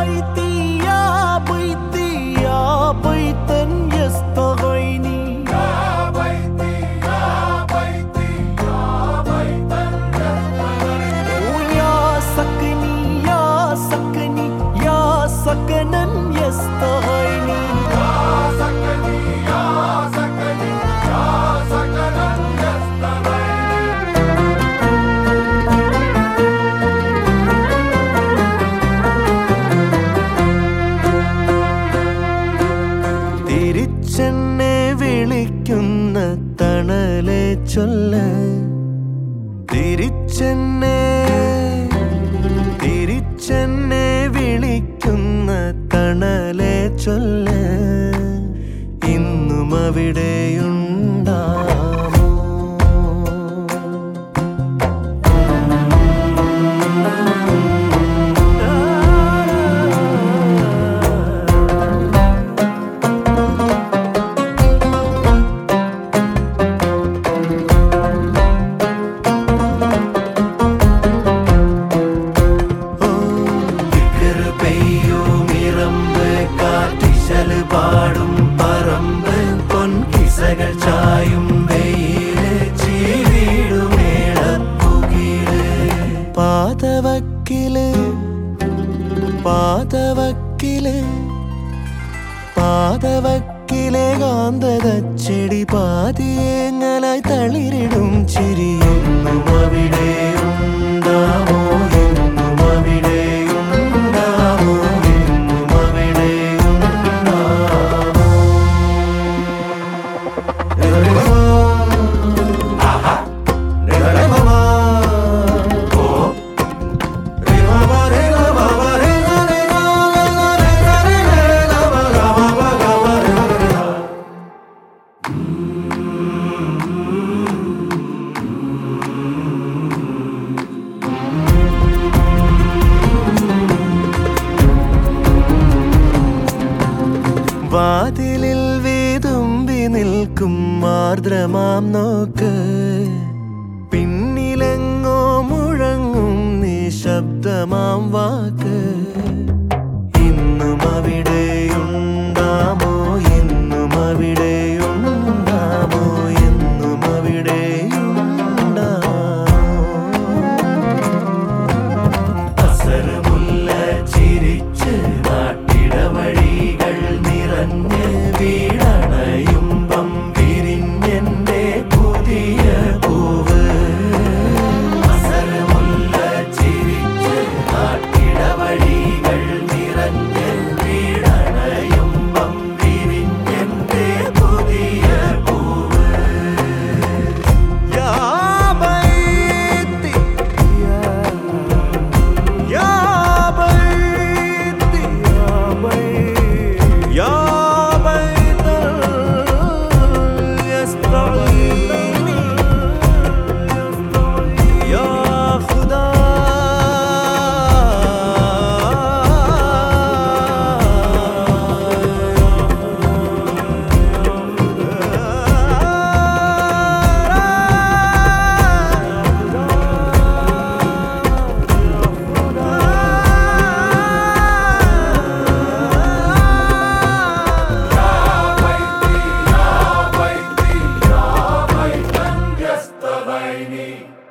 തിരിച്ചെന്നെ വിളിക്കുന്ന തണലെ ചൊല്ല തിരിച്ചെന്നെ വിളിക്കുന്ന തണലെ ചൊല്ല ഇന്നും അവിടെയുണ്ടാമോ? പാടും പറമ്പ് പൊൻകിസകൾ ചായും വെയില് ചീവീടുമേളപ്പുകില് പാതവക്കിലെ കാന്തത ചെടി പാതിയേങ്ങലായി തളിരിടും ചിരിയൊന്നും അവിടെയുണ്ടാമോ? എന്നും അവിടെയുണ്ടാമോ? എന്നും അവിടെയുണ്ടാമോ? വാതിലിൽ വീതുമ്പി നിൽക്കും ആർദ്രമാം നോക്ക്, പിന്നിലെങ്ങോ മുഴങ്ങും നിശബ്ദമാം വാക്ക്. ഇന്നും അവിടെയുണ്ടാമോ? എന്നും അവിടെയുണ്ടാമോ? എന്നും അവിടെയുണ്ടാമോ? അസരമുല്ല ചിരിച്ച് നാട്ടിടവഴികൾ നിറഞ്ഞ് വീടണയുമ്പം വിരിഞ്ഞെന്റെ പുതിയ പൂവ്. അസരമുല്ല ചിരിച്ച് നാട്ടിടവഴികൾ നിറഞ്ഞ് വീടണയുമ്പം വിരിഞ്ഞെന്റെ പുതിയ പൂവ്. യാ ബൈത്തി യാ ബൈത്തി യാ Bye.